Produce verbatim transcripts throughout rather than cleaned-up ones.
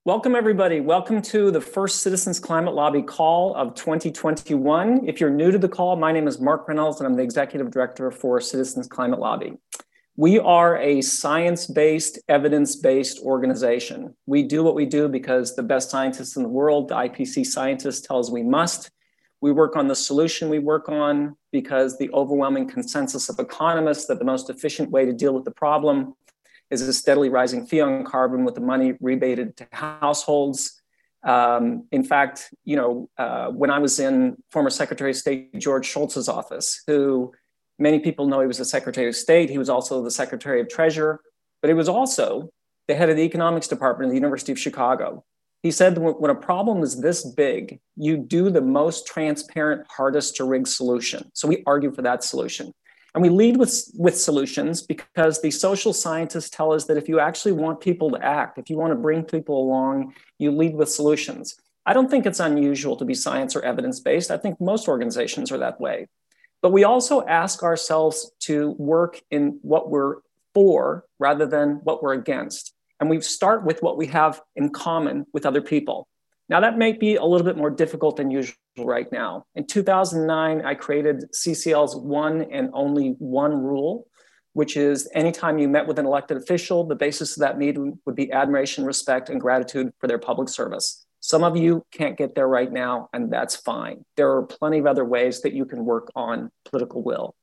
Welcome, everybody. Welcome to the first Citizens Climate Lobby call of twenty twenty-one. If you're new to the call, my name is Mark Reynolds, and I'm the Executive Director for Citizens Climate Lobby. We are a science-based, evidence-based organization. We do what we do because the best scientists in the world, the I P C C scientists, tell us we must. We work on the solution we work on because the overwhelming consensus of economists that the most efficient way to deal with the problem is a steadily rising fee on carbon with the money rebated to households. Um, in fact, you know, uh, when I was in former Secretary of State George Shultz's office, who many people know he was the Secretary of State, he was also the Secretary of Treasury, but he was also the head of the economics department at the University of Chicago. He said when a problem is this big, you do the most transparent, hardest to rig solution. So we argue for that solution. And we lead with, with solutions because the social scientists tell us that if you actually want people to act, if you want to bring people along, you lead with solutions. I don't think it's unusual to be science or evidence-based. I think most organizations are that way. But we also ask ourselves to work in what we're for rather than what we're against. And we start with what we have in common with other people. Now, that may be a little bit more difficult than usual right now. In two thousand nine, I created C C L's one and only one rule, which is anytime you met with an elected official, the basis of that meeting would be admiration, respect, and gratitude for their public service. Some of you can't get there right now, and that's fine. There are plenty of other ways that you can work on political will.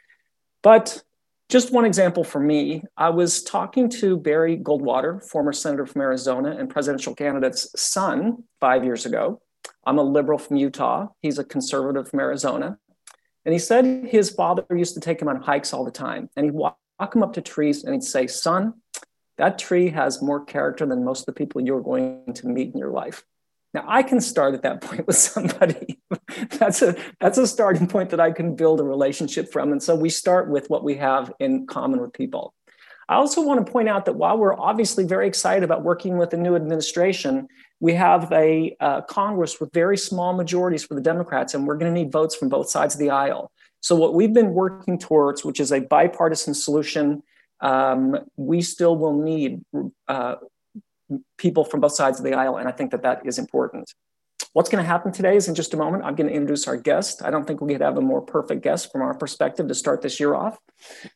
But just one example for me, I was talking to Barry Goldwater, former senator from Arizona and presidential candidate's son five years ago. I'm a liberal from Utah. He's a conservative from Arizona. And he said his father used to take him on hikes all the time. And he'd walk him up to trees and he'd say, son, that tree has more character than most of the people you're going to meet in your life. Now, I can start at that point with somebody. that's, a, that's a starting point that I can build a relationship from. And so we start with what we have in common with people. I also want to point out that while we're obviously very excited about working with the new administration, we have a uh, Congress with very small majorities for the Democrats, and we're going to need votes from both sides of the aisle. So what we've been working towards, which is a bipartisan solution, um, we still will need uh, people from both sides of the aisle, and I think that that is important. What's going to happen today is in just a moment, I'm going to introduce our guest. I don't think we could have a more perfect guest from our perspective to start this year off.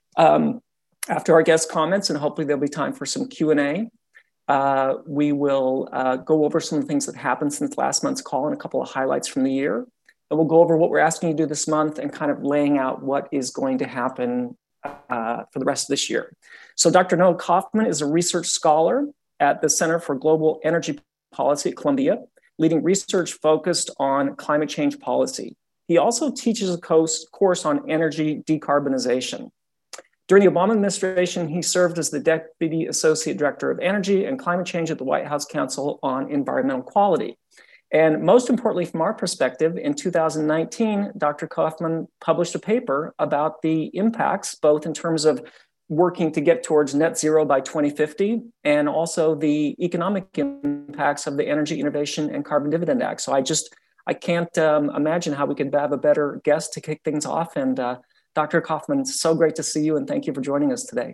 Um, after our guest comments, and hopefully there'll be time for some Q and A, uh, we will uh, go over some of the things that happened since last month's call and a couple of highlights from the year. And we'll go over what we're asking you to do this month and kind of laying out what is going to happen uh, for the rest of this year. So Doctor Noah Kaufman is a research scholar at the Center for Global Energy Policy at Columbia, leading research focused on climate change policy. He also teaches a course on energy decarbonization. During the Obama administration, he served as the Deputy Associate Director of Energy and Climate Change at the White House Council on Environmental Quality. And most importantly, from our perspective, in two thousand nineteen, Doctor Kaufman published a paper about the impacts, both in terms of working to get towards net zero by twenty fifty, and also the economic impacts of the Energy Innovation and Carbon Dividend Act. So I just, I can't um, imagine how we could have a better guest to kick things off. And uh, Doctor Kaufman, it's so great to see you, and thank you for joining us today.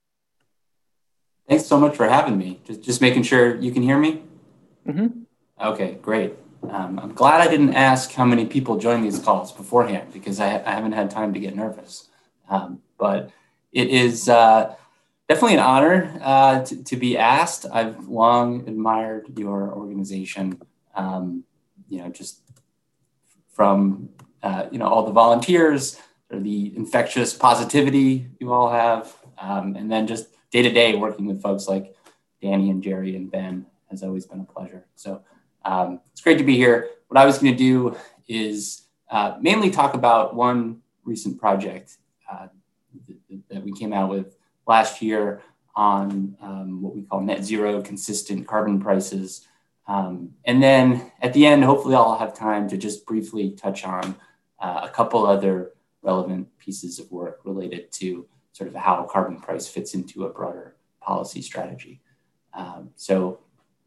Thanks so much for having me. Just, just making sure you can hear me? Mm-hmm. Okay, great. Um, I'm glad I didn't ask how many people join these calls beforehand because I, I haven't had time to get nervous. Um, but it is uh, definitely an honor uh, to, to be asked. I've long admired your organization, um, you know, just from, uh, you know, all the volunteers, or the infectious positivity you all have, um, and then just day to day working with folks like Danny and Jerry and Ben has always been a pleasure. So um, it's great to be here. What I was going to do is uh, mainly talk about one recent project uh, that we came out with last year on um, what we call net zero consistent carbon prices. Um, and then at the end, hopefully I'll have time to just briefly touch on uh, a couple other relevant pieces of work related to sort of how carbon price fits into a broader policy strategy. Um, so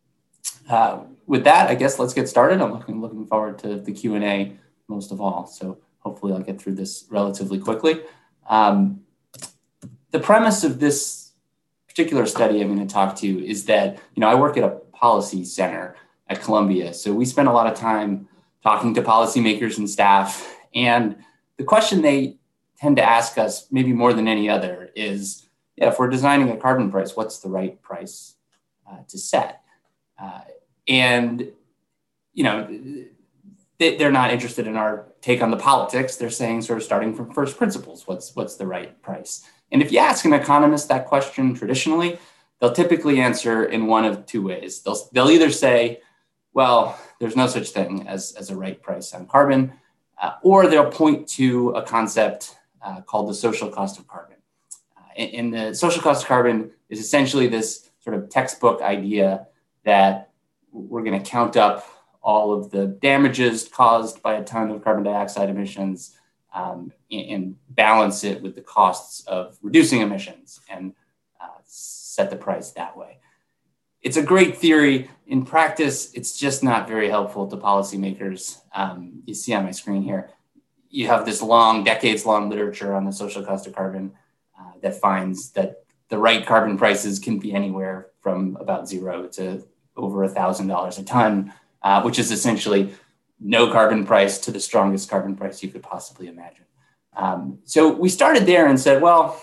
uh, with that, I guess let's get started. I'm looking, looking forward to the Q and A most of all. So hopefully I'll get through this relatively quickly. Um, the premise of this particular study I'm going to talk to is that, you know, I work at a policy center at Columbia. So we spent a lot of time talking to policymakers and staff. And the question they tend to ask us, maybe more than any other, is, yeah, if we're designing a carbon price, what's the right price uh, to set? Uh, and, you know, they, they're not interested in our take on the politics. They're saying, sort of starting from first principles, what's, what's the right price? And if you ask an economist that question traditionally, they'll typically answer in one of two ways. They'll, they'll either say, well, there's no such thing as, as a right price on carbon, uh, or they'll point to a concept uh, called the social cost of carbon. Uh, and, and the social cost of carbon is essentially this sort of textbook idea that we're going to count up all of the damages caused by a ton of carbon dioxide emissions um, and, and balance it with the costs of reducing emissions and uh, set the price that way. It's a great theory. In practice, it's just not very helpful to policymakers. Um, you see on my screen here, you have this long, decades-long literature on the social cost of carbon uh, that finds that the right carbon prices can be anywhere from about zero to over one thousand dollars a ton, uh, which is essentially no carbon price to the strongest carbon price you could possibly imagine. Um, so we started there and said, well,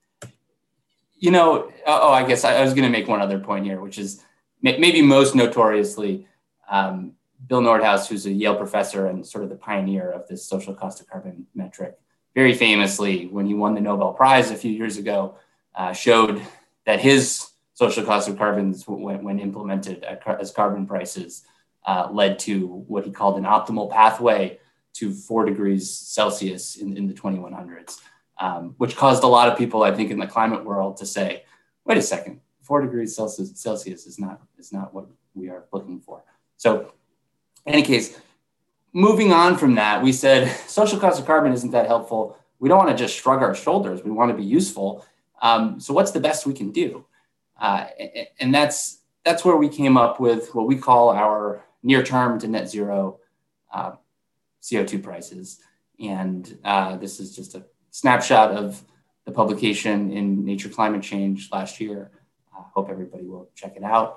you know, oh, I guess I, I was going to make one other point here, which is maybe most notoriously, um, Bill Nordhaus, who's a Yale professor and sort of the pioneer of this social cost of carbon metric, very famously, when he won the Nobel Prize a few years ago, uh, showed that his social cost of carbons, when, when implemented as carbon prices, uh, led to what he called an optimal pathway to four degrees Celsius in, in the twenty-one hundreds. Um, which caused a lot of people, I think, in the climate world to say, wait a second, four degrees Celsius, Celsius is not, is not what we are looking for. So in any case, moving on from that, we said, social cost of carbon isn't that helpful. We don't want to just shrug our shoulders. We want to be useful. Um, so what's the best we can do? Uh, and that's, that's where we came up with what we call our near-term to net zero uh, C O two prices. And uh, this is just a snapshot of the publication in Nature Climate Change last year. I uh, hope everybody will check it out.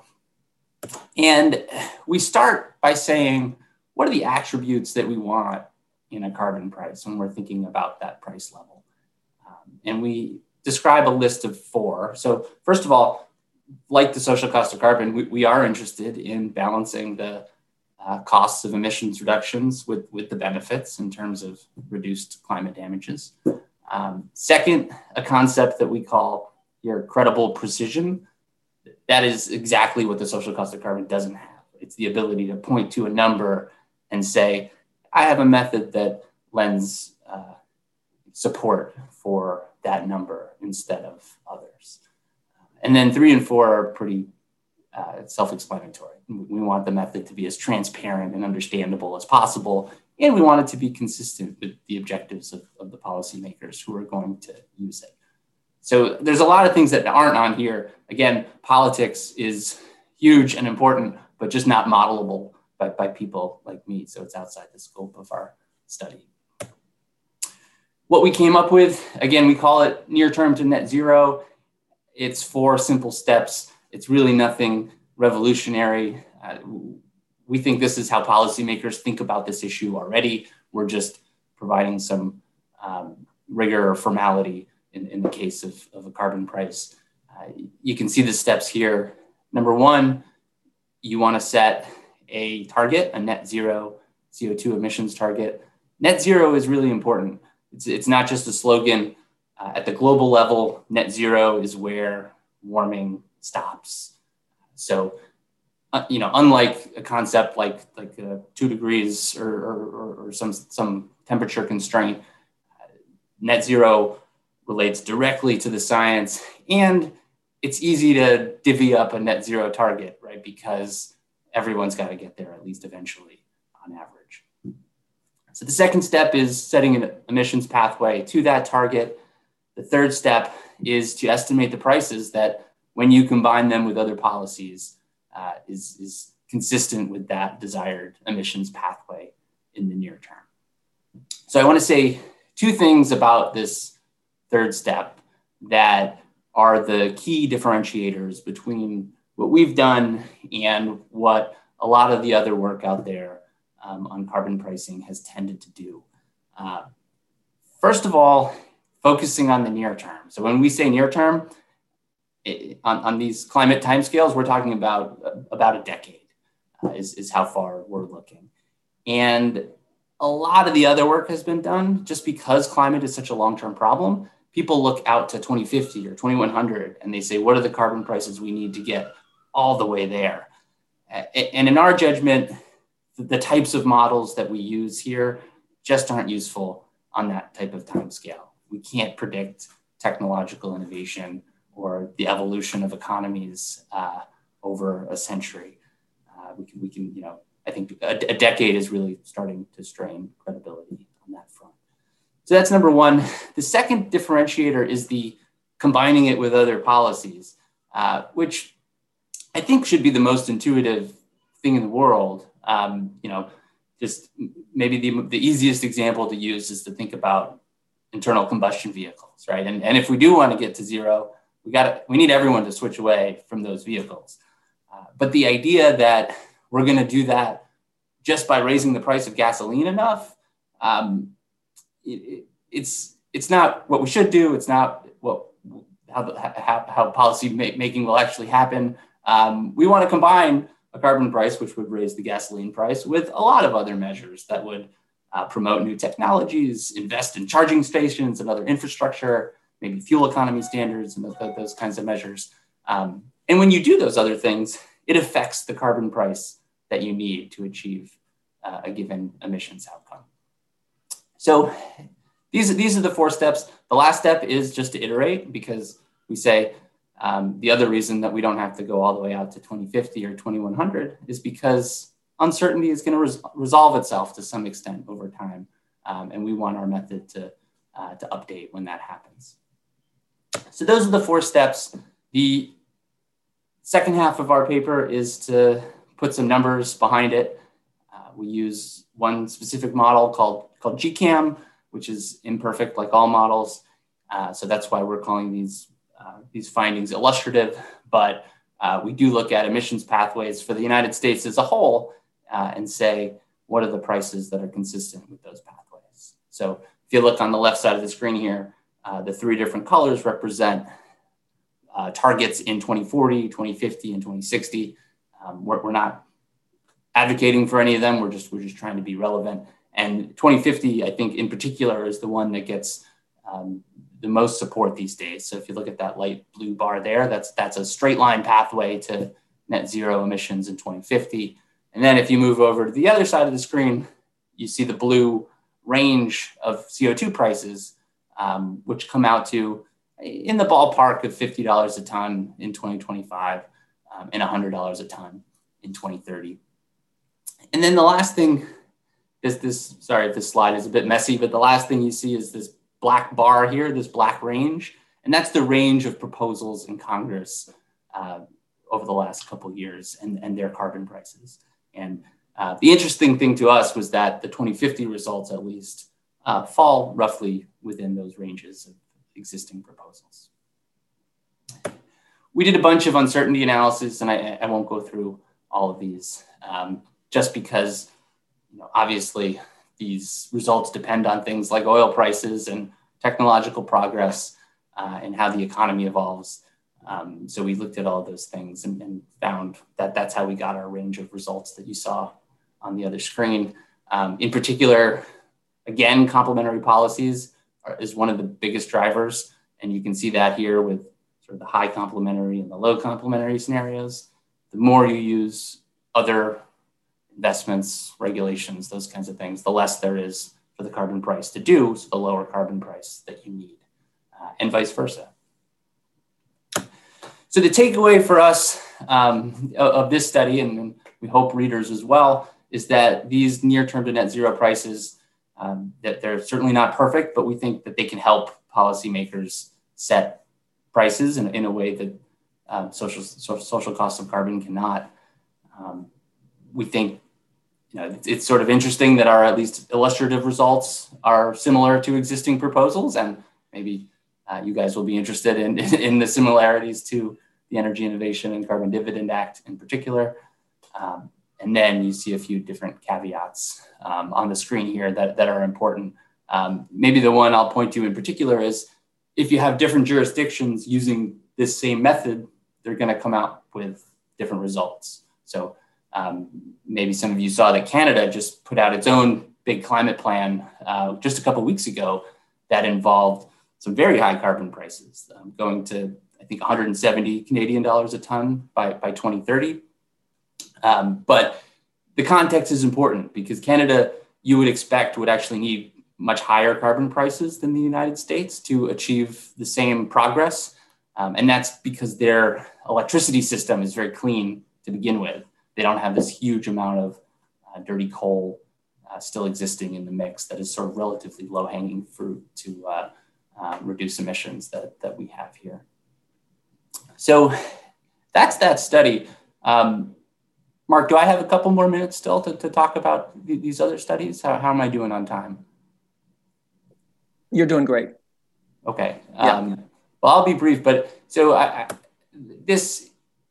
And we start by saying, what are the attributes that we want in a carbon price when we're thinking about that price level? Um, and we describe a list of four. So first of all, like the social cost of carbon, we, we are interested in balancing the uh, costs of emissions reductions with, with the benefits in terms of reduced climate damages. Um, second, a concept that we call here credible precision. That is exactly what the social cost of carbon doesn't have. It's the ability to point to a number and say, I have a method that lends uh, support for that number instead of others. And then three and four are pretty uh, self-explanatory. We want the method to be as transparent and understandable as possible, and we want it to be consistent with the objectives of, of the policymakers who are going to use it. So there's a lot of things that aren't on here. Again, politics is huge and important, but just not modelable by, by people like me. So it's outside the scope of our study. What we came up with, again, we call it near term to net zero. It's four simple steps. It's really nothing revolutionary. Uh, we think this is how policymakers think about this issue already. We're just providing some um, rigor or formality in, in the case of, of a carbon price. Uh, you can see the steps here. Number one, you want to set a target, a net zero C O two emissions target. Net zero is really important. It's, it's not just a slogan. Uh, at the global level, net zero is where warming stops. So, uh, you know, unlike a concept like like uh, two degrees or, or, or some some temperature constraint, uh, net zero relates directly to the science, and it's easy to divvy up a net zero target, right? Because everyone's got to get there at least eventually, on average. So the second step is setting an emissions pathway to that target. The third step is to estimate the prices that, when you combine them with other policies, uh, is, is consistent with that desired emissions pathway in the near term. So I want to say two things about this third step that are the key differentiators between what we've done and what a lot of the other work out there um, on carbon pricing has tended to do. Uh, first of all, focusing on the near term. So when we say near term, it, on, on these climate timescales, we're talking about uh, about a decade uh, is, is how far we're looking. And a lot of the other work has been done just because climate is such a long-term problem. People look out to twenty fifty or twenty-one hundred and they say, what are the carbon prices we need to get all the way there? And in our judgment, the types of models that we use here just aren't useful on that type of time scale. We can't predict technological innovation or the evolution of economies uh, over a century. Uh, we can, we can, you know, I think a, a decade is really starting to strain credibility on that front. So that's number one. The second differentiator is the combining it with other policies, uh, which I think should be the most intuitive thing in the world. Um, you know, just maybe the, the easiest example to use is to think about internal combustion vehicles, right? And, and if we do want to get to zero, we got we need everyone to switch away from those vehicles. Uh, but the idea that we're going to do that just by raising the price of gasoline enough, um, it, it's it's not what we should do. It's not what how the, how, how policy make, making will actually happen. Um, we want to combine a carbon price, which would raise the gasoline price, with a lot of other measures that would uh, promote new technologies, invest in charging stations and other infrastructure, maybe fuel economy standards and those, those kinds of measures. Um, and when you do those other things, it affects the carbon price that you need to achieve uh, a given emissions outcome. So these, these are the four steps. The last step is just to iterate, because we say um, the other reason that we don't have to go all the way out to twenty fifty or twenty-one hundred is because uncertainty is going to res resolve itself to some extent over time. Um, and we want our method to, uh, to update when that happens. So those are the four steps. The second half of our paper is to put some numbers behind it. Uh, we use one specific model called, called G CAM, which is imperfect like all models. Uh, so that's why we're calling these, uh, these findings illustrative. But uh, we do look at emissions pathways for the United States as a whole uh, and say, what are the prices that are consistent with those pathways? So if you look on the left side of the screen here, uh, the three different colors represent uh, targets in twenty forty, twenty fifty, and twenty sixty. Um, we're, we're not advocating for any of them. We're just, we're just trying to be relevant. And twenty fifty, I think in particular, is the one that gets um, the most support these days. So if you look at that light blue bar there, that's, that's a straight line pathway to net zero emissions in twenty fifty. And then if you move over to the other side of the screen, you see the blue range of C O two prices, um, which come out to in the ballpark of fifty dollars a ton in twenty twenty-five um, and one hundred dollars a ton in twenty thirty. And then the last thing, this, this, sorry if this slide is a bit messy, but the last thing you see is this black bar here, this black range, and that's the range of proposals in Congress uh, over the last couple of years and, and their carbon prices. And uh, the interesting thing to us was that the twenty fifty results, at least, uh, fall roughly within those ranges of existing proposals. We did a bunch of uncertainty analysis, and I, I won't go through all of these, um, just because, you know, obviously these results depend on things like oil prices and technological progress uh, and how the economy evolves. Um, so we looked at all of those things and, and found that that's how we got our range of results that you saw on the other screen. Um, in particular, again, complementary policies are, is one of the biggest drivers. And you can see that here with sort of the high complementary and the low complementary scenarios. The more you use other investments, regulations, those kinds of things, the less there is for the carbon price to do, so the lower carbon price that you need, uh, and vice versa. So the takeaway for us um, of this study, and we hope readers as well, is that these near-term to net zero prices, um, that they're certainly not perfect, but we think that they can help policymakers set prices in, in a way that um, social, so, social cost of carbon cannot. Um, we think you know, it's, it's sort of interesting that our at least illustrative results are similar to existing proposals, and maybe uh, you guys will be interested in, in the similarities to the Energy Innovation and Carbon Dividend Act in particular. Um, and then you see a few different caveats um, on the screen here that, that are important. Um, maybe the one I'll point to in particular is if you have different jurisdictions using this same method, they're going to come out with different results. So um, maybe some of you saw that Canada just put out its own big climate plan uh, just a couple of weeks ago that involved some very high carbon prices, um, going to, I think, one hundred seventy Canadian dollars a ton by, by twenty thirty. Um, but the context is important because Canada, you would expect, would actually need much higher carbon prices than the United States to achieve the same progress. Um, and that's because their electricity system is very clean to begin with. They don't have this huge amount of uh, dirty coal uh, still existing in the mix that is sort of relatively low-hanging fruit to uh, uh, reduce emissions that, that we have here. So that's that study. Um, Mark, do I have a couple more minutes still to, to talk about th these other studies? How, how am I doing on time? You're doing great. Okay. Yeah. Um, well, I'll be brief, but so I, I, this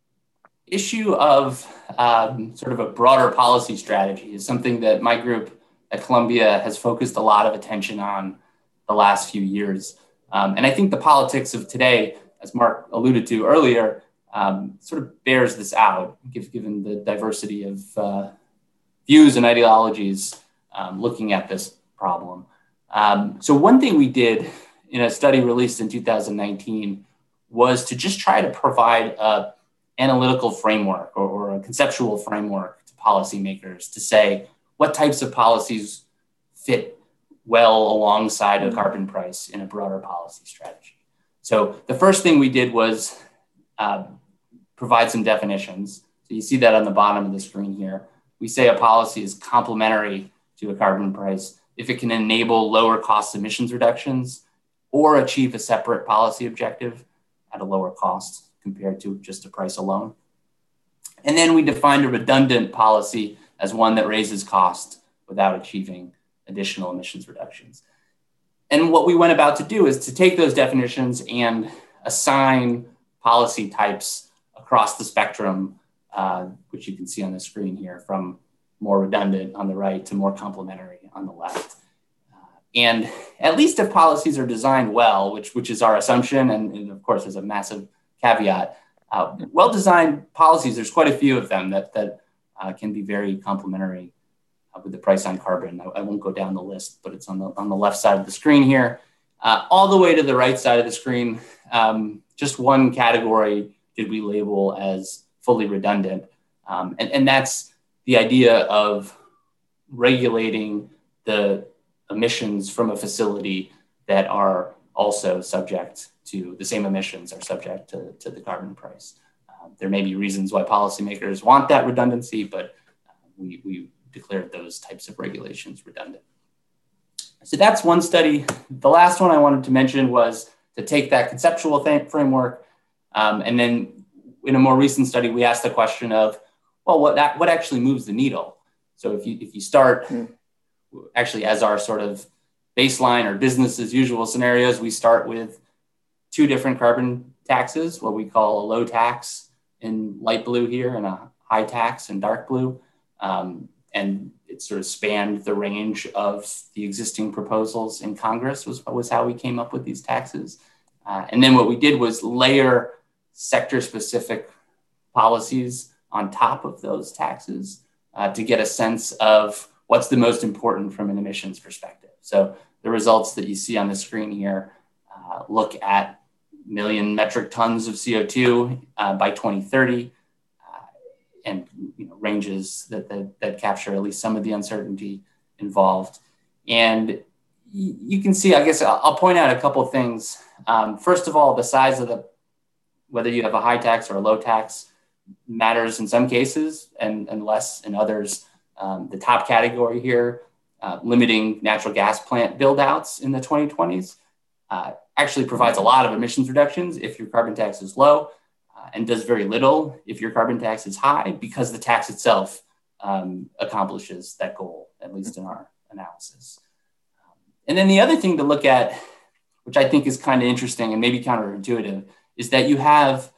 issue of um, sort of a broader policy strategy is something that my group at Columbia has focused a lot of attention on the last few years. Um, and I think the politics of today, as Mark alluded to earlier, um, sort of bears this out, given the diversity of uh, views and ideologies um, looking at this problem. Um, so one thing we did in a study released in two thousand nineteen was to just try to provide an analytical framework or, or a conceptual framework to policymakers to say what types of policies fit well alongside a carbon price in a broader policy strategy. So the first thing we did was uh, provide some definitions. So you see that on the bottom of the screen here. We say a policy is complementary to a carbon price if it can enable lower cost emissions reductions or achieve a separate policy objective at a lower cost compared to just a price alone. And then we defined a redundant policy as one that raises cost without achieving additional emissions reductions. And what we went about to do is to take those definitions and assign policy types across the spectrum, uh, which you can see on the screen here, from more redundant on the right to more complementary on the left. Uh, and at least if policies are designed well, which, which is our assumption, and, and of course there's a massive caveat, uh, well-designed policies, there's quite a few of them that, that uh, can be very complementary uh, with the price on carbon. I, I won't go down the list, but it's on the, on the left side of the screen here. Uh, all the way to the right side of the screen, um, just one category did we label as fully redundant. Um, and, and that's the idea of regulating the emissions from a facility that are also subject to, the same emissions are subject to, to the carbon price. Um, there may be reasons why policymakers want that redundancy, but uh, we, we declared those types of regulations redundant. So that's one study. The last one I wanted to mention was to take that conceptual th- framework um, and then in a more recent study, we asked the question of, well, what, that, what actually moves the needle? So if you, if you start mm. actually as our sort of baseline or business as usual scenarios, we start with two different carbon taxes, what we call a low tax in light blue here and a high tax in dark blue. Um, and it sort of spanned the range of the existing proposals in Congress was, was how we came up with these taxes. Uh, and then what we did was layer sector-specific policies on top of those taxes uh, to get a sense of what's the most important from an emissions perspective. So the results that you see on the screen here uh, look at million metric tons of C O two uh, by twenty thirty uh, and you know, ranges that, that, that capture at least some of the uncertainty involved. And y- you can see, I guess I'll, I'll point out a couple of things. Um, first of all, the size of the whether you have a high tax or a low tax matters in some cases and, and less in others. Um, the top category here, uh, limiting natural gas plant build outs in the twenty twenties, uh, actually provides a lot of emissions reductions if your carbon tax is low uh, and does very little if your carbon tax is high because the tax itself um, accomplishes that goal, at least in our analysis. Um, and then the other thing to look at, which I think is kind of interesting and maybe counterintuitive, is that you have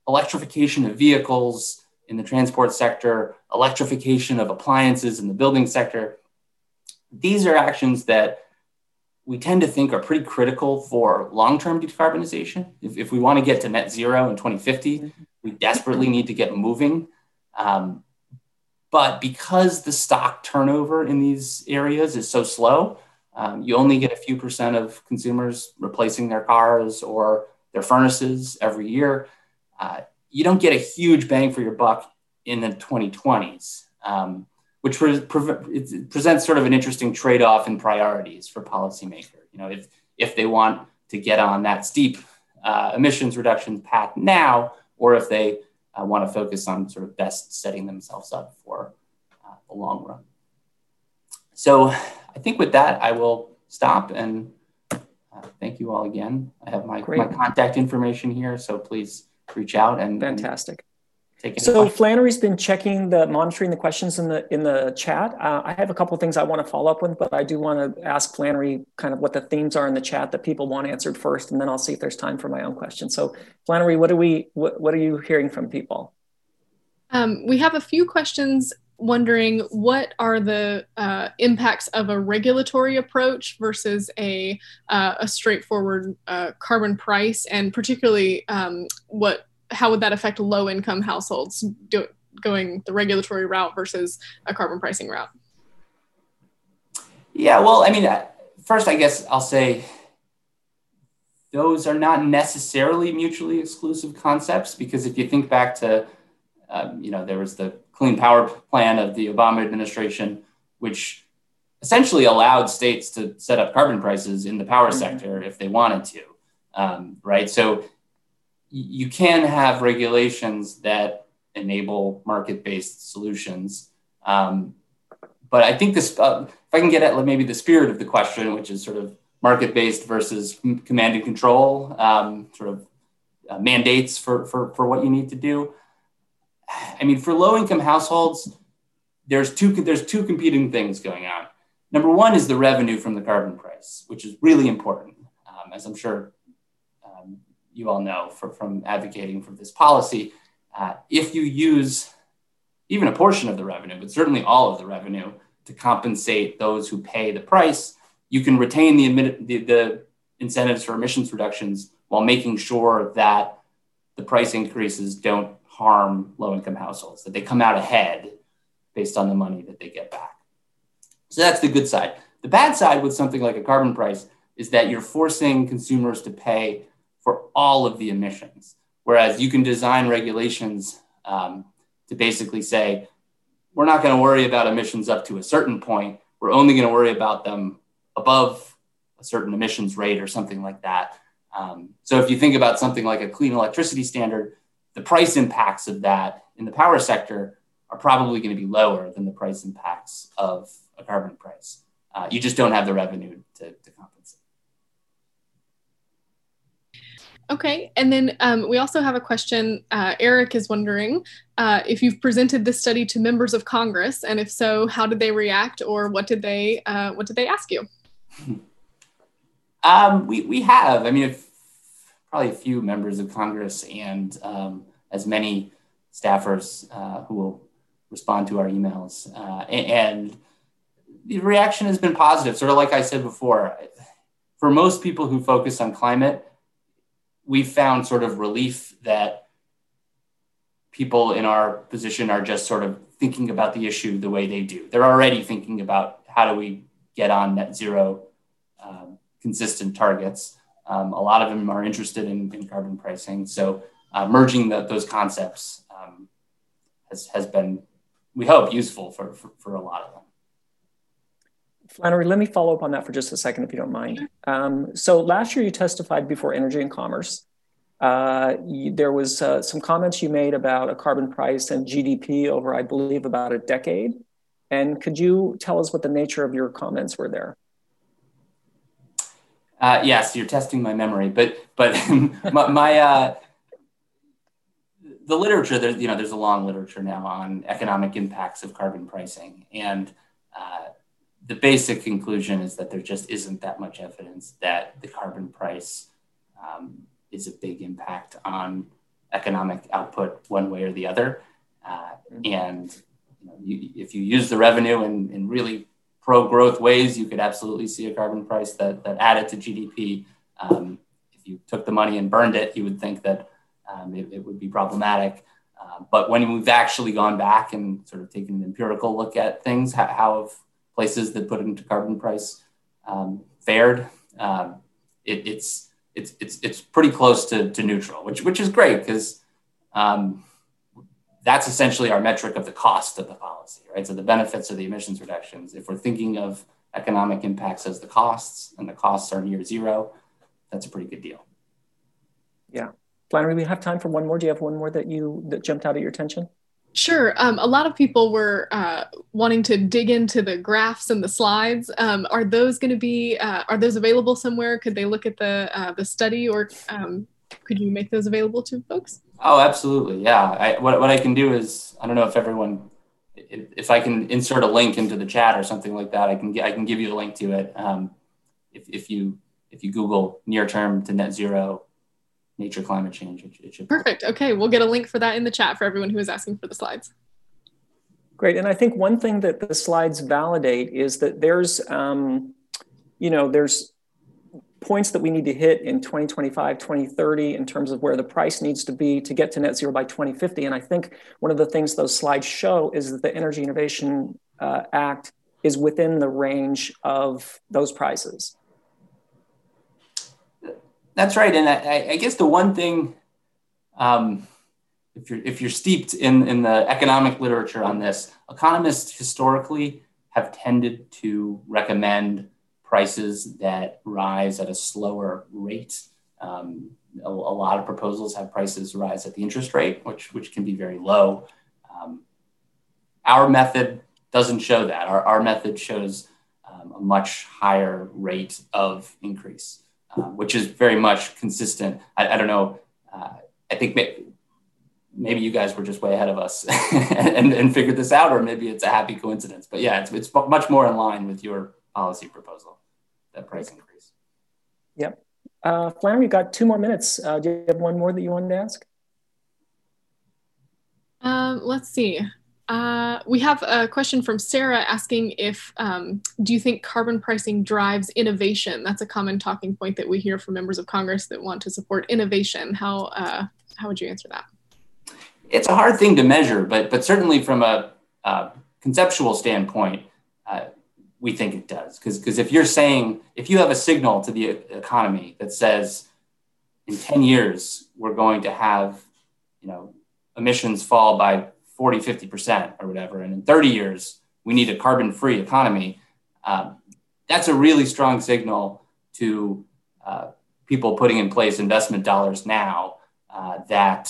electrification of vehicles in the transport sector, electrification of appliances in the building sector. These are actions that we tend to think are pretty critical for long-term decarbonization. If, if we want to get to net zero in twenty fifty, we desperately need to get moving. Um, but because the stock turnover in these areas is so slow, um, you only get a few percent of consumers replacing their cars or their furnaces every year. Uh, you don't get a huge bang for your buck in the twenty twenties. Um, which pre- pre- it presents sort of an interesting trade-off in priorities for policymakers. You know, if, if they want to get on that steep uh, emissions reduction path now, or if they uh, want to focus on sort of best setting themselves up for uh, the long run. So I think with that, I will stop and uh, thank you all again. I have my, my contact information here, so please reach out. and Fantastic. And So questions. Flannery's been checking the, monitoring the questions in the in the chat. Uh, I have a couple of things I want to follow up with, but I do want to ask Flannery kind of what the themes are in the chat that people want answered first, and then I'll see if there's time for my own question. So Flannery, what are we? What, what are you hearing from people? Um, we have a few questions wondering what are the uh, impacts of a regulatory approach versus a uh, a straightforward uh, carbon price, and particularly um, what. How would that affect low-income households do, going the regulatory route versus a carbon pricing route? Yeah, well, I mean, first, I guess I'll say those are not necessarily mutually exclusive concepts, because if you think back to, um, you know, there was the Clean Power Plan of the Obama administration, which essentially allowed states to set up carbon prices in the power mm-hmm. sector if they wanted to, um, right? So you can have regulations that enable market-based solutions. Um, but I think this, uh, if I can get at maybe the spirit of the question, which is sort of market-based versus command and control, um, sort of uh, mandates for, for, for what you need to do. I mean, for low-income households, there's two, there's two competing things going on. Number one is the revenue from the carbon price, which is really important, um, as I'm sure you all know for, from advocating for this policy. Uh, if you use even a portion of the revenue, but certainly all of the revenue to compensate those who pay the price, you can retain the, the, the incentives for emissions reductions while making sure that the price increases don't harm low-income households, that they come out ahead based on the money that they get back. So that's the good side. The bad side with something like a carbon price is that you're forcing consumers to pay for all of the emissions. Whereas you can design regulations um, to basically say, we're not gonna worry about emissions up to a certain point. We're only gonna worry about them above a certain emissions rate or something like that. Um, so if you think about something like a clean electricity standard, the price impacts of that in the power sector are probably gonna be lower than the price impacts of a carbon price. Uh, you just don't have the revenue to, to compensate. Okay, and then um, we also have a question. Uh, Eric is wondering uh, if you've presented this study to members of Congress, and if so, how did they react, or what did they uh, what did they ask you? Um, we we have. I mean, if, probably a few members of Congress, and um, as many staffers uh, who will respond to our emails, uh, and, and the reaction has been positive. Sort of like I said before, for most people who focus on climate, we've found sort of relief that people in our position are just sort of thinking about the issue the way they do. They're already thinking about how do we get on net zero um, consistent targets. Um, a lot of them are interested in, in carbon pricing. So uh, merging the, those concepts um, has, has been, we hope, useful for, for, for a lot of them. Flannery, let me follow up on that for just a second, if you don't mind. Um, so last year you testified before Energy and Commerce. Uh, you, there was uh, some comments you made about a carbon price and G D P over, I believe, about a decade. And could you tell us what the nature of your comments were there? Uh, yes, yeah, so you're testing my memory, but but my, my uh, the literature, there's you know there's a long literature now on economic impacts of carbon pricing, and uh, the basic conclusion is that there just isn't that much evidence that the carbon price um, is a big impact on economic output one way or the other. Uh, and you know, you, if you use the revenue in, in really pro-growth ways, you could absolutely see a carbon price that, that added to G D P. Um, if you took the money and burned it, you would think that um, it, it would be problematic. Uh, but when we've actually gone back and sort of taken an empirical look at things, how, how have places that put into carbon price um, fared? Um, it, it's it's it's it's pretty close to, to neutral, which which is great because um, that's essentially our metric of the cost of the policy, right? So the benefits of the emissions reductions. If we're thinking of economic impacts as the costs, and the costs are near zero, that's a pretty good deal. Yeah. Flannery, we have time for one more. Do you have one more that you that jumped out at your attention? Sure. Um, a lot of people were uh, wanting to dig into the graphs and the slides. Um, are those going to be, uh, are those available somewhere? Could they look at the uh, the study, or um, could you make those available to folks? Oh, absolutely. Yeah. I, what, what I can do is, I don't know if everyone, if, if I can insert a link into the chat or something like that, I can get, I can give you a link to it. Um, if, if you, if you Google near term to net zero, nature, climate change, it, it should. Perfect. Okay. We'll get a link for that in the chat for everyone who is asking for the slides. Great. And I think one thing that the slides validate is that there's, um, you know, there's points that we need to hit in twenty twenty-five, twenty thirty in terms of where the price needs to be to get to net zero by twenty fifty. And I think one of the things those slides show is that the Energy Innovation uh, Act is within the range of those prices. That's right. And I, I guess the one thing, um, if you're if you're steeped in, in the economic literature on this, economists historically have tended to recommend prices that rise at a slower rate. Um, a, a lot of proposals have prices rise at the interest rate, which which can be very low. Um, our method doesn't show that. Our, our method shows um, a much higher rate of increase. Uh, which is very much consistent. I, I don't know. Uh, I think may, maybe you guys were just way ahead of us and, and figured this out, or maybe it's a happy coincidence. But yeah, it's, it's much more in line with your policy proposal, that price increase. Yep. Uh, Flannery, you've got two more minutes. Uh, do you have one more that you wanted to ask? Um, let's see. Uh, we have a question from Sarah asking if, um, do you think carbon pricing drives innovation? That's a common talking point that we hear from members of Congress that want to support innovation. How, uh, how would you answer that? It's a hard thing to measure, but, but certainly from a uh, conceptual standpoint, uh, we think it does. Because because if you're saying, if you have a signal to the economy that says in ten years, we're going to have, you know, emissions fall by forty, fifty percent or whatever, and in thirty years, we need a carbon-free economy, um, that's a really strong signal to uh, people putting in place investment dollars now uh, that,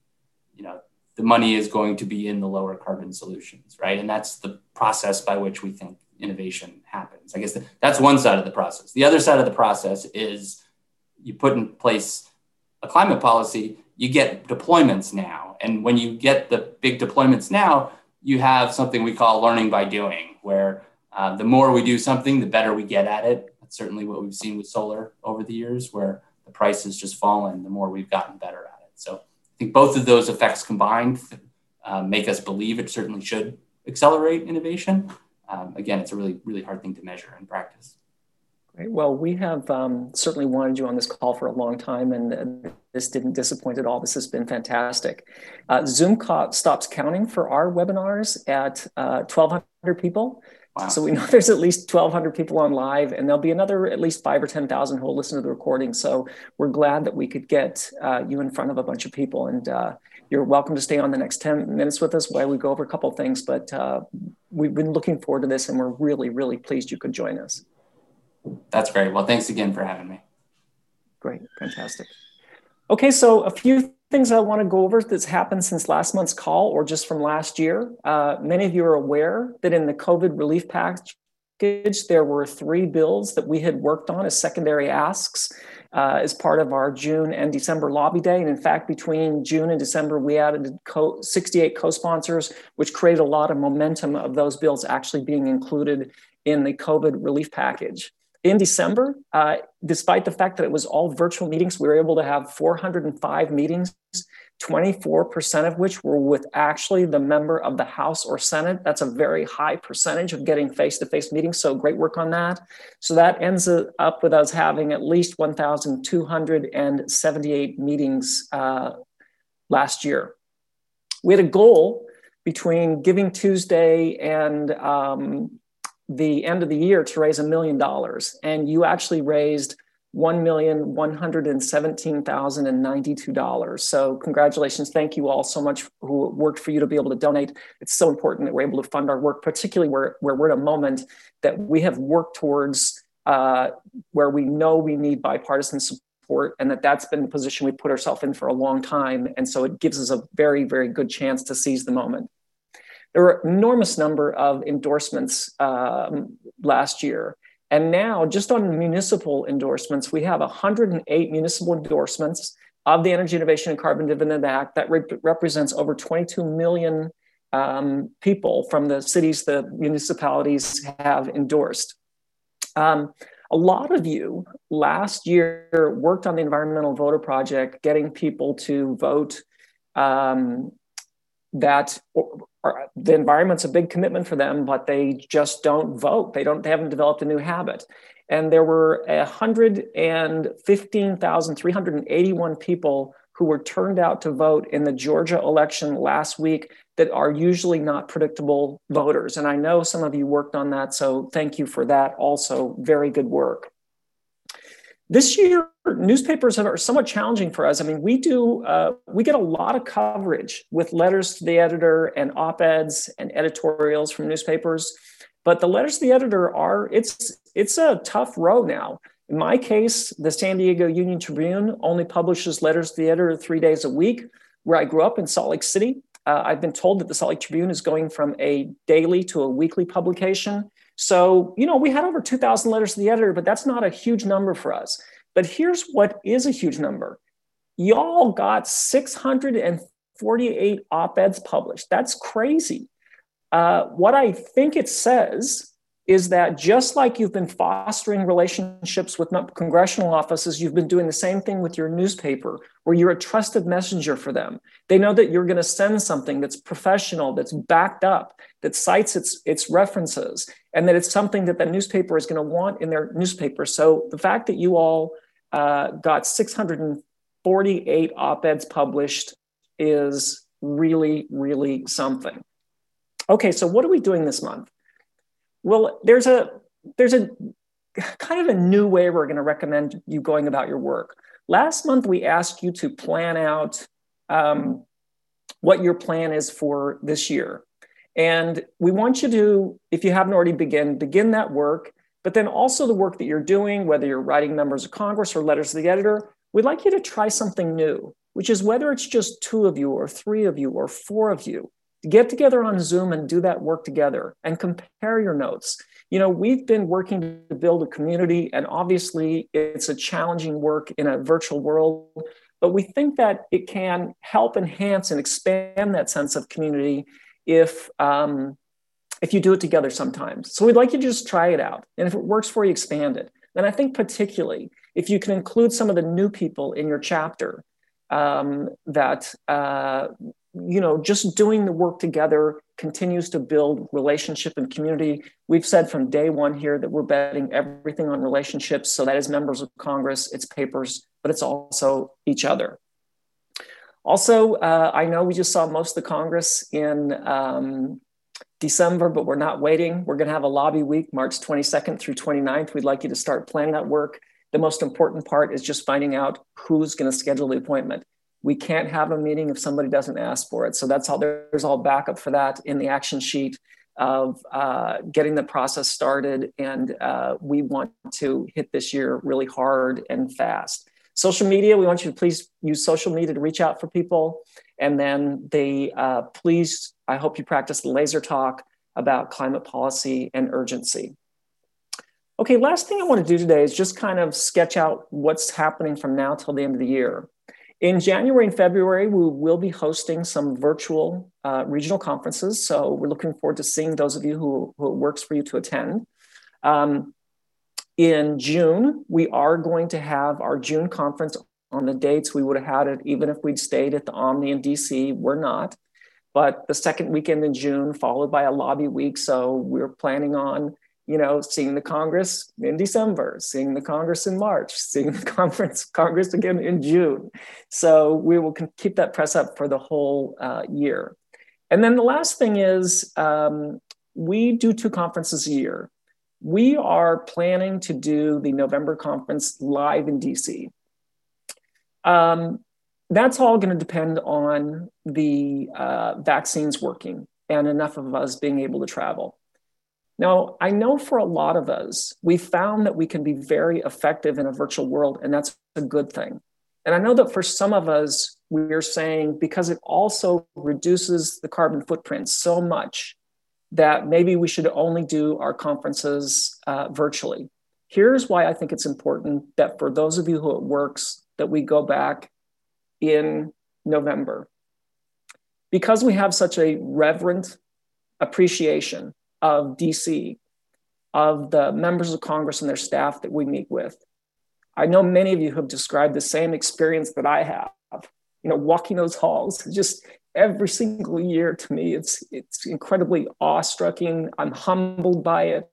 you know, the money is going to be in the lower carbon solutions, right? And that's the process by which we think innovation happens. I guess that, that's one side of the process. The other side of the process is you put in place a climate policy, you get deployments now. And when you get the big deployments now, you have something we call learning by doing, where uh, the more we do something, the better we get at it. That's certainly what we've seen with solar over the years, where the price has just fallen, the more we've gotten better at it. So I think both of those effects combined uh, make us believe it certainly should accelerate innovation. Um, again, it's a really, really hard thing to measure in practice. Great. Well, we have um, certainly wanted you on this call for a long time, and uh, this didn't disappoint at all. This has been fantastic. Uh, Zoom co- stops counting for our webinars at uh, twelve hundred people. Wow. So we know there's at least twelve hundred people on live, and there'll be another at least five or ten thousand who will listen to the recording. So we're glad that we could get uh, you in front of a bunch of people, and uh, you're welcome to stay on the next ten minutes with us while we go over a couple of things. But uh, we've been looking forward to this, and we're really, really pleased you could join us. That's great. Well, thanks again for having me. Great. Fantastic. Okay, so a few things I want to go over that's happened since last month's call or just from last year. Uh, many of you are aware that in the COVID relief package, there were three bills that we had worked on as secondary asks uh, as part of our June and December lobby day. And in fact, between June and December, we added co- sixty-eight co-sponsors, which created a lot of momentum of those bills actually being included in the COVID relief package. In December, uh, despite the fact that it was all virtual meetings, we were able to have four hundred five meetings, twenty-four percent of which were with actually the member of the House or Senate. That's a very high percentage of getting face-to-face meetings, so great work on that. So that ends up with us having at least one thousand two hundred seventy-eight meetings uh, last year. We had a goal between Giving Tuesday and um, the end of the year to raise a million dollars, and you actually raised one million one hundred seventeen thousand ninety-two dollars. So congratulations. Thank you all so much who worked for you to be able to donate. It's so important that we're able to fund our work, particularly where, where we're at a moment that we have worked towards uh, where we know we need bipartisan support, and that that's been the position we put ourselves in for a long time. And so it gives us a very, very good chance to seize the moment. There were an enormous number of endorsements um, last year. And now, just on municipal endorsements, we have one hundred eight municipal endorsements of the Energy Innovation and Carbon Dividend Act. That re represents over twenty-two million um, people from the cities the municipalities have endorsed. Um, a lot of you last year worked on the Environmental Voter Project, getting people to vote um, that or, or the environment's a big commitment for them, but they just don't vote. They don't, they haven't developed a new habit. And there were one hundred fifteen thousand three hundred eighty-one people who were turned out to vote in the Georgia election last week that are usually not predictable voters. And I know some of you worked on that, so thank you for that. Also, very good work. This year, newspapers are somewhat challenging for us. I mean, we do, uh, we get a lot of coverage with letters to the editor and op-eds and editorials from newspapers, but the letters to the editor are, it's, it's a tough row now. In my case, the San Diego Union Tribune only publishes letters to the editor three days a week. Where I grew up in Salt Lake City, uh, I've been told that the Salt Lake Tribune is going from a daily to a weekly publication. So, you know, we had over two thousand letters to the editor, but that's not a huge number for us. But here's what is a huge number. Y'all got six hundred forty-eight op-eds published. That's crazy. Uh, what I think it says is that just like you've been fostering relationships with congressional offices, you've been doing the same thing with your newspaper, where you're a trusted messenger for them. They know that you're going to send something that's professional, that's backed up, that cites its, its references, and that it's something that the newspaper is going to want in their newspaper. So the fact that you all uh, got six hundred forty-eight op-eds published is really, really something. Okay, so what are we doing this month? Well, there's a there's a kind of a new way we're going to recommend you going about your work. Last month, we asked you to plan out um, what your plan is for this year. And we want you to, if you haven't already begun, begin that work, but then also the work that you're doing, whether you're writing members of Congress or letters to the editor, we'd like you to try something new, which is whether it's just two of you or three of you or four of you, get together on Zoom and do that work together and compare your notes. You know, we've been working to build a community, and obviously it's a challenging work in a virtual world, but we think that it can help enhance and expand that sense of community if, um, if you do it together sometimes. So we'd like you to just try it out. And if it works for you, expand it. And I think particularly if you can include some of the new people in your chapter, um, that, uh, you know, just doing the work together continues to build relationship and community. We've said from day one here that we're betting everything on relationships. So that is members of Congress, it's papers, but it's also each other. Also, uh, I know we just saw most of the Congress in um, December, but we're not waiting. We're going to have a lobby week, March twenty-second through twenty-ninth. We'd like you to start planning that work. The most important part is just finding out who's going to schedule the appointment. We can't have a meeting if somebody doesn't ask for it. So that's all, there's all backup for that in the action sheet of uh, getting the process started. And uh, we want to hit this year really hard and fast. Social media, we want you to please use social media to reach out for people. And then they uh, please, I hope you practice the laser talk about climate policy and urgency. Okay, last thing I want to do today is just kind of sketch out what's happening from now till the end of the year. In January and February, we will be hosting some virtual uh, regional conferences. So we're looking forward to seeing those of you who, who it works for you to attend. Um, In June, we are going to have our June conference on the dates. We would have had it even if we'd stayed at the Omni in D C. We're not. But the second weekend in June, followed by a lobby week. So we're planning on, you know, seeing the Congress in December, seeing the Congress in March, seeing the conference Congress again in June. So we will keep that press up for the whole uh, year. And then the last thing is um, we do two conferences a year. We are planning to do the November conference live in D C. Um, that's all going to depend on the uh, vaccines working and enough of us being able to travel. Now, I know for a lot of us, we found that we can be very effective in a virtual world, and that's a good thing. And I know that for some of us, we're saying because it also reduces the carbon footprint so much that maybe we should only do our conferences uh, virtually. Here's why I think it's important that for those of you who it works, that we go back in November. Because we have such a reverent appreciation of D C, of the members of Congress and their staff that we meet with. I know many of you have described the same experience that I have, you know, walking those halls, just every single year. To me, it's it's incredibly awe-striking. I'm humbled by it.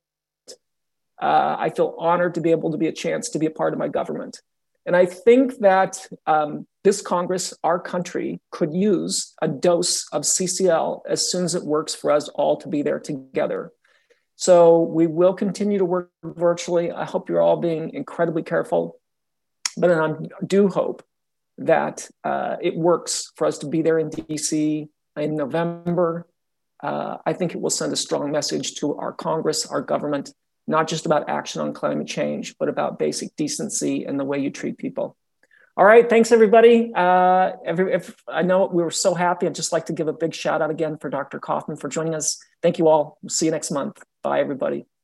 Uh, I feel honored to be able to be a chance to be a part of my government. And I think that um, this Congress, our country, could use a dose of C C L as soon as it works for us all to be there together. So we will continue to work virtually. I hope you're all being incredibly careful, but I do hope that uh, it works for us to be there in D C in November. Uh, I think it will send a strong message to our Congress, our government, not just about action on climate change, but about basic decency and the way you treat people. All right, thanks everybody. Uh, every, if, I know we were so happy. I'd just like to give a big shout out again for Doctor Kaufman for joining us. Thank you all. We'll see you next month. Bye everybody.